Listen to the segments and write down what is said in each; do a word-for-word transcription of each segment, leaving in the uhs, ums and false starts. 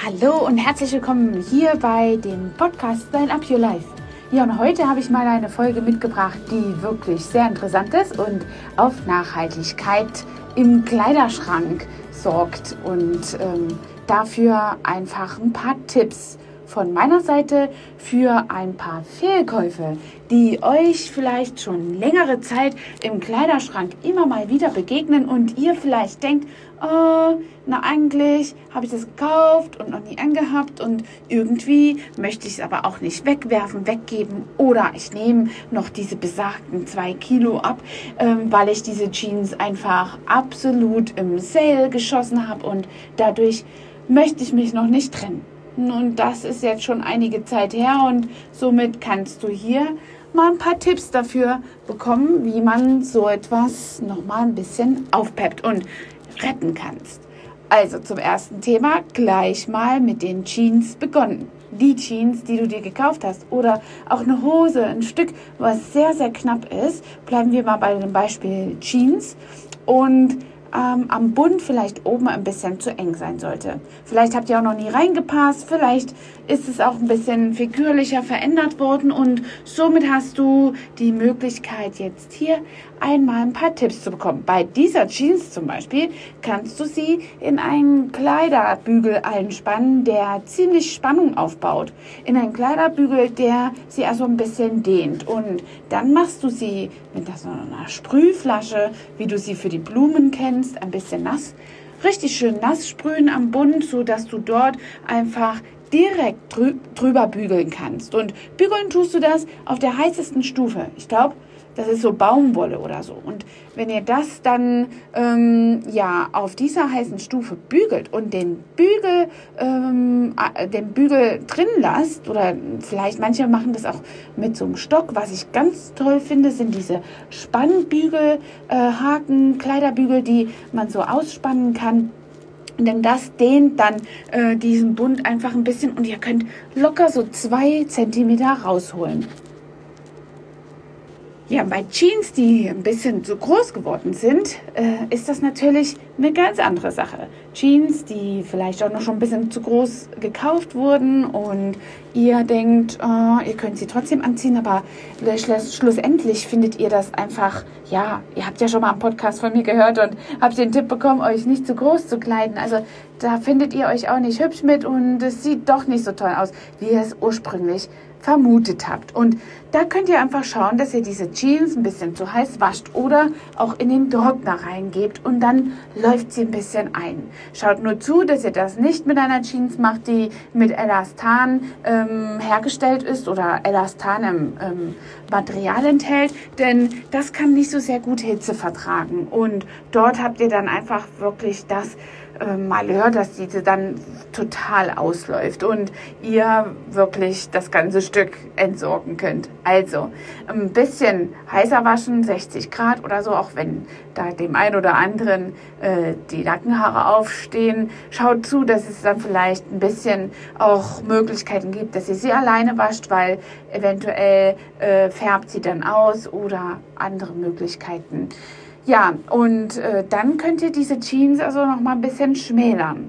Hallo und herzlich willkommen hier bei dem Podcast Style Up Your Life. Ja, und heute habe ich mal eine Folge mitgebracht, die wirklich sehr interessant ist und auf Nachhaltigkeit im Kleiderschrank sorgt und ähm, dafür einfach ein paar Tipps von meiner Seite für ein paar Fehlkäufe, die euch vielleicht schon längere Zeit im Kleiderschrank immer mal wieder begegnen und ihr vielleicht denkt, oh, na eigentlich habe ich das gekauft und noch nie angehabt und irgendwie möchte ich es aber auch nicht wegwerfen, weggeben oder ich nehme noch diese besagten zwei Kilo ab, ähm, weil ich diese Jeans einfach absolut im Sale geschossen habe und dadurch möchte ich mich noch nicht trennen. Und das ist jetzt schon einige Zeit her und somit kannst du hier mal ein paar Tipps dafür bekommen, wie man so etwas nochmal ein bisschen aufpeppt und retten kannst. Also zum ersten Thema gleich mal mit den Jeans begonnen. Die Jeans, die du dir gekauft hast oder auch eine Hose, ein Stück, was sehr, sehr knapp ist. Bleiben wir mal bei dem Beispiel Jeans und Ähm, am Bund vielleicht oben ein bisschen zu eng sein sollte. Vielleicht habt ihr auch noch nie reingepasst, vielleicht ist es auch ein bisschen figürlicher verändert worden und somit hast du die Möglichkeit jetzt hier einmal ein paar Tipps zu bekommen. Bei dieser Jeans zum Beispiel kannst du sie in einen Kleiderbügel einspannen, der ziemlich Spannung aufbaut. In einen Kleiderbügel, der sie also ein bisschen dehnt und dann machst du sie mit so einer Sprühflasche, wie du sie für die Blumen kennst, ein bisschen nass, richtig schön nass sprühen am Bund, so dass du dort einfach direkt drü- drüber bügeln kannst. Und bügeln tust du das auf der heißesten Stufe. Ich glaube, das ist so Baumwolle oder so. Und wenn ihr das dann ähm, ja auf dieser heißen Stufe bügelt und den Bügel ähm, den Bügel drin lasst, oder vielleicht manche machen das auch mit so einem Stock, was ich ganz toll finde, sind diese Spannbügel, äh, Haken, Kleiderbügel, die man so ausspannen kann. Denn das dehnt dann äh, diesen Bund einfach ein bisschen und ihr könnt locker so zwei Zentimeter rausholen. Ja, bei Jeans, die ein bisschen zu groß geworden sind, äh, ist das natürlich eine ganz andere Sache. Jeans, die vielleicht auch noch schon ein bisschen zu groß gekauft wurden und ihr denkt, äh, ihr könnt sie trotzdem anziehen, aber schluss- schlussendlich findet ihr das einfach, ja, ihr habt ja schon mal einen Podcast von mir gehört und habt den Tipp bekommen, euch nicht zu groß zu kleiden. Also da findet ihr euch auch nicht hübsch mit und es sieht doch nicht so toll aus, wie ihr es ursprünglich vermutet habt. Und da könnt ihr einfach schauen, dass ihr diese Jeans ein bisschen zu heiß wascht oder auch in den Trockner reingebt und dann läuft sie ein bisschen ein. Schaut nur zu, dass ihr das nicht mit einer Jeans macht, die mit Elastan ähm, hergestellt ist oder Elastan im ähm, Material enthält, denn das kann nicht so sehr gut Hitze vertragen. Und dort habt ihr dann einfach wirklich das Malheur, dass diese dann total ausläuft und ihr wirklich das ganze Stück entsorgen könnt. Also ein bisschen heißer waschen, sechzig Grad oder so, auch wenn da dem einen oder anderen äh, die Nackenhaare aufstehen. Schaut zu, dass es dann vielleicht ein bisschen auch Möglichkeiten gibt, dass ihr sie alleine wascht, weil eventuell äh, färbt sie dann aus oder andere Möglichkeiten. Ja, und äh, dann könnt ihr diese Jeans also noch mal ein bisschen schmälern.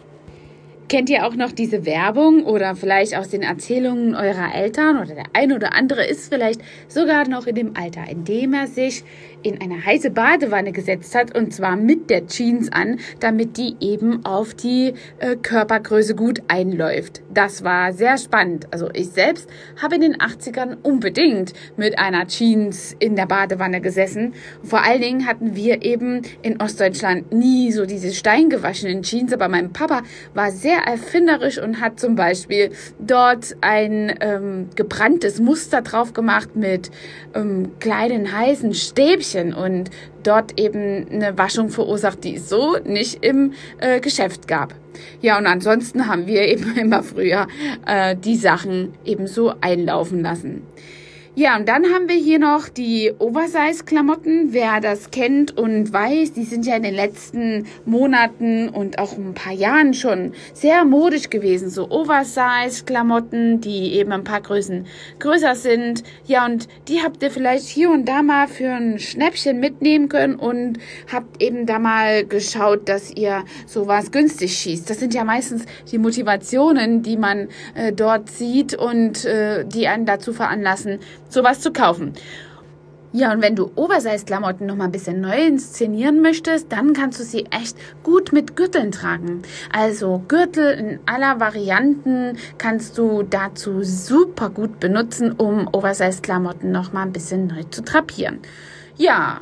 Kennt ihr auch noch diese Werbung oder vielleicht aus den Erzählungen eurer Eltern oder der ein oder andere ist vielleicht sogar noch in dem Alter, in dem er sich in eine heiße Badewanne gesetzt hat und zwar mit der Jeans an, damit die eben auf die äh, Körpergröße gut einläuft. Das war sehr spannend. Also ich selbst habe in den achtzigern unbedingt mit einer Jeans in der Badewanne gesessen. Vor allen Dingen hatten wir eben in Ostdeutschland nie so diese steingewaschenen Jeans, aber mein Papa war sehr erfinderisch und hat zum Beispiel dort ein ähm, gebranntes Muster drauf gemacht mit ähm, kleinen heißen Stäbchen und dort eben eine Waschung verursacht, die es so nicht im äh, Geschäft gab. Ja, und ansonsten haben wir eben immer früher äh, die Sachen eben so einlaufen lassen. Ja, und dann haben wir hier noch die Oversize-Klamotten. Wer das kennt und weiß, die sind ja in den letzten Monaten und auch ein paar Jahren schon sehr modisch gewesen. So Oversize-Klamotten, die eben ein paar Größen größer sind. Ja, und die habt ihr vielleicht hier und da mal für ein Schnäppchen mitnehmen können und habt eben da mal geschaut, dass ihr sowas günstig schießt. Das sind ja meistens die Motivationen, die man äh, dort sieht und äh, die einen dazu veranlassen, sowas zu kaufen. Ja, und wenn du Oversize-Klamotten noch mal ein bisschen neu inszenieren möchtest, dann kannst du sie echt gut mit Gürteln tragen. Also Gürtel in aller Varianten kannst du dazu super gut benutzen, um Oversize-Klamotten noch mal ein bisschen neu zu drapieren. Ja,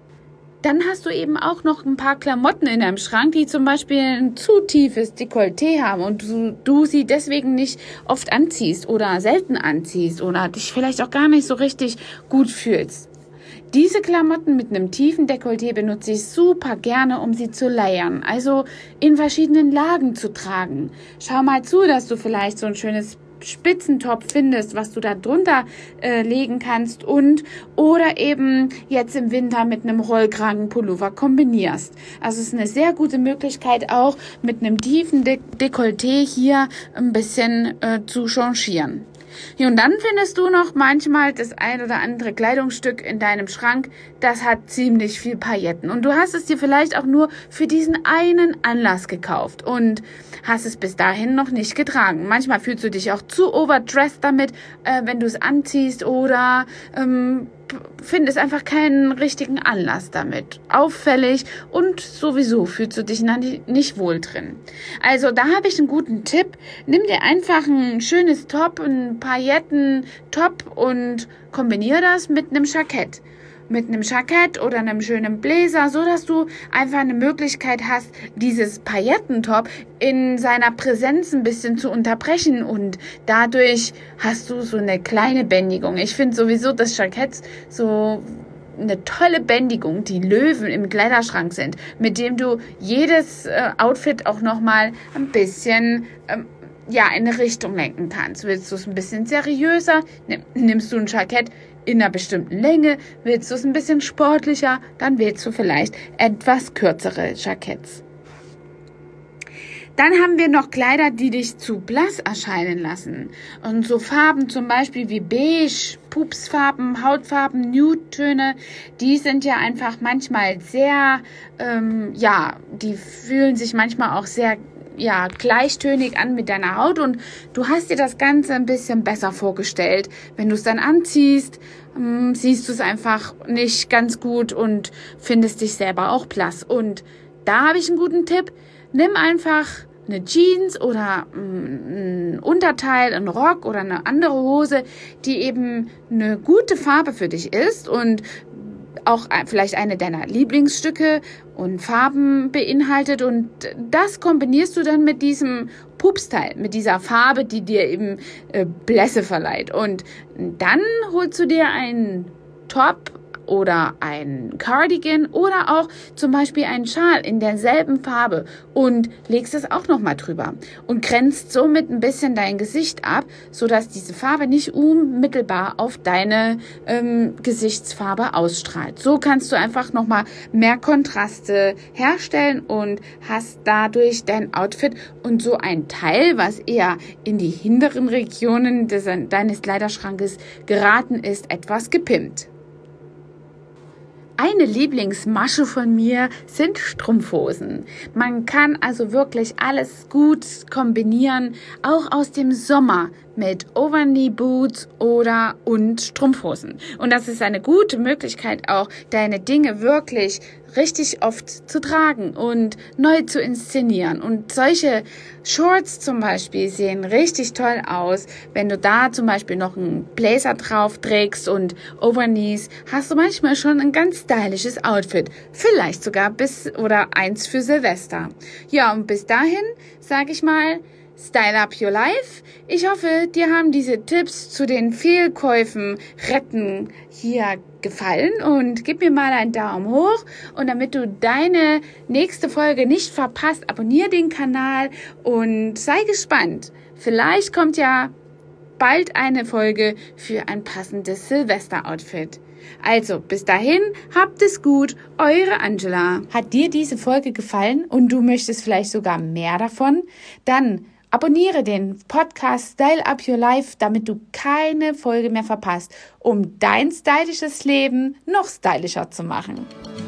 dann hast du eben auch noch ein paar Klamotten in deinem Schrank, die zum Beispiel ein zu tiefes Dekolleté haben und du, du sie deswegen nicht oft anziehst oder selten anziehst oder dich vielleicht auch gar nicht so richtig gut fühlst. Diese Klamotten mit einem tiefen Dekolleté benutze ich super gerne, um sie zu layern, also in verschiedenen Lagen zu tragen. Schau mal zu, dass du vielleicht so ein schönes Spitzentop findest, was du da drunter äh, legen kannst und oder eben jetzt im Winter mit einem Rollkragenpullover kombinierst. Also es ist eine sehr gute Möglichkeit auch mit einem tiefen De- Dekolleté hier ein bisschen äh, zu changieren. Ja, und dann findest du noch manchmal das ein oder andere Kleidungsstück in deinem Schrank, das hat ziemlich viel Pailletten. Und du hast es dir vielleicht auch nur für diesen einen Anlass gekauft und hast es bis dahin noch nicht getragen. Manchmal fühlst du dich auch zu overdressed damit, äh, wenn du es anziehst oder ähm, findest einfach keinen richtigen Anlass damit. Auffällig und sowieso fühlst du dich nicht wohl drin. Also da habe ich einen guten Tipp. Nimm dir einfach ein schönes Top, ein Pailletten-Top und kombiniere das mit einem Jackett. Mit einem Jackett oder einem schönen Bläser, so dass du einfach eine Möglichkeit hast, dieses Paillettentop in seiner Präsenz ein bisschen zu unterbrechen und dadurch hast du so eine kleine Bändigung. Ich finde sowieso das Jackett so eine tolle Bändigung, die Löwen im Kleiderschrank sind, mit dem du jedes äh, Outfit auch nochmal ein bisschen ähm, ja, in eine Richtung lenken kannst. Willst du es ein bisschen seriöser, nimm, nimmst du ein Jackett in einer bestimmten Länge, willst du es ein bisschen sportlicher, dann wählst du vielleicht etwas kürzere Jacketts. Dann haben wir noch Kleider, die dich zu blass erscheinen lassen. Und so Farben zum Beispiel wie beige, Pupsfarben, Hautfarben, Nude-Töne, die sind ja einfach manchmal sehr, ähm, ja, die fühlen sich manchmal auch sehr ja, gleichtönig an mit deiner Haut und du hast dir das Ganze ein bisschen besser vorgestellt. Wenn du es dann anziehst, ähm, siehst du es einfach nicht ganz gut und findest dich selber auch blass. Und da habe ich einen guten Tipp. Nimm einfach eine Jeans oder ein Unterteil, ein Rock oder eine andere Hose, die eben eine gute Farbe für dich ist und auch vielleicht eine deiner Lieblingsstücke und Farben beinhaltet und das kombinierst du dann mit diesem Pupsteil, mit dieser Farbe, die dir eben äh, Blässe verleiht und dann holst du dir einen Top oder ein Cardigan oder auch zum Beispiel einen Schal in derselben Farbe und legst es auch nochmal drüber und grenzt somit ein bisschen dein Gesicht ab, sodass diese Farbe nicht unmittelbar auf deine ähm, Gesichtsfarbe ausstrahlt. So kannst du einfach nochmal mehr Kontraste herstellen und hast dadurch dein Outfit und so ein Teil, was eher in die hinteren Regionen des, deines Kleiderschrankes geraten ist, etwas gepimpt. Eine Lieblingsmasche von mir sind Strumpfhosen. Man kann also wirklich alles gut kombinieren, auch aus dem Sommer mit Overknee-Boots oder und Strumpfhosen. Und das ist eine gute Möglichkeit auch, deine Dinge wirklich richtig oft zu tragen und neu zu inszenieren. Und solche Shorts zum Beispiel sehen richtig toll aus. Wenn du da zum Beispiel noch einen Blazer drauf trägst und Overknees, hast du manchmal schon ein ganz stylisches Outfit. Vielleicht sogar bis oder eins für Silvester. Ja, und bis dahin sage ich mal, Style up your life. Ich hoffe, dir haben diese Tipps zu den Fehlkäufen retten hier gefallen und gib mir mal einen Daumen hoch und damit du deine nächste Folge nicht verpasst, abonniere den Kanal und sei gespannt. Vielleicht kommt ja bald eine Folge für ein passendes Silvester-Outfit. Also, bis dahin, habt es gut, eure Angela. Hat dir diese Folge gefallen und du möchtest vielleicht sogar mehr davon? Dann abonniere den Podcast Style Up Your Life, damit du keine Folge mehr verpasst, um dein stylisches Leben noch stylischer zu machen.